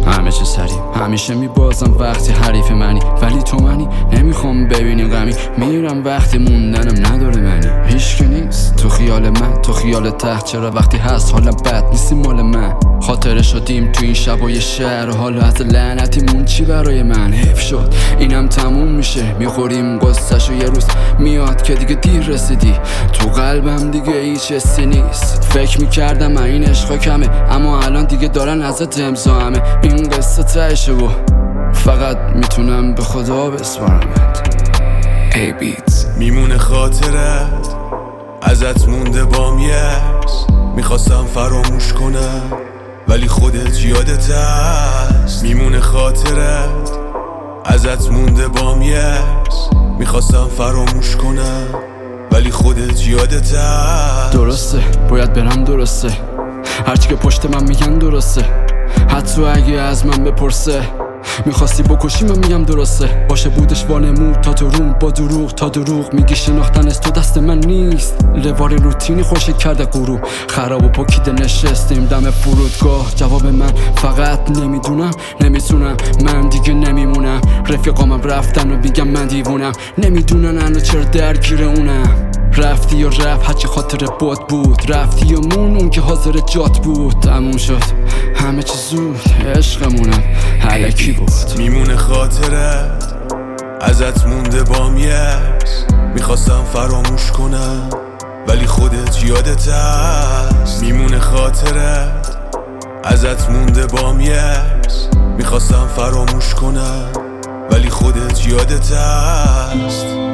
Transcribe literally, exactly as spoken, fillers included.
همه چه سریم همیشه میبازم وقتی حریف منی، ولی تو منی نمیخوام ببینی غمی. میرم وقتی موندنم نداره منی. هیچکی نیست تو خیال من، تو خیال تحت. چرا وقتی هست حالم بد نیستی مال من؟ خاطره شدیم تو این شبای شهر، حالا از لعنتیمون چی برای من؟ حیف شد اینم تموم میشه، میخوریم قصه‌شو یه روز میاد که دیگه دیر رسیدی. تو قلبم دیگه هیچ حسی نیست. فکر میکردم این عشقا کمه، اما الان دیگه دارن ازت امضا همه. این قصه تهشه و فقط میتونم به خدا بسپارمت. ای بیت میمونه خاطرت ازت مونده بام یس. میخواستم فراموش کنم ولی خودت یادت هست. میمونه خاطرت ازت مونده بام یس. میخواستم فراموش کنم ولی خودت یادت هست. درسته باید برم، درسته هرچی که پشت من میگن درسته. حتی اگه از من بپرسه میخواستی بکشی من میگم درسته. باشه بودش وانمود تا تو روم با دروغ تا دروغ میگی شناختن از تو دست من نیست. روار روتینی خوشی کرده غروب خراب و پاکیده نشستیم دم فرودگاه. جواب من فقط نمیدونم نمیتونم، من دیگه نمیمونم. رفیقامم رفتن و میگم من دیوونم، نمیدونن انا چرا درگیر اونم. رفتی و رفت هرچی خاطر باد بود، رفتی و مون اون که حاضر جات بود. تموم شد همه چی زود، عشقمونم الکی بود. میمونه خاطرت ازت مونده بام یس. میخواستم فراموش کنم ولی خودت یادت هست. میمونه خاطرت ازت مونده بام یس. میخواستم فراموش کنم ولی خودت یادت هست.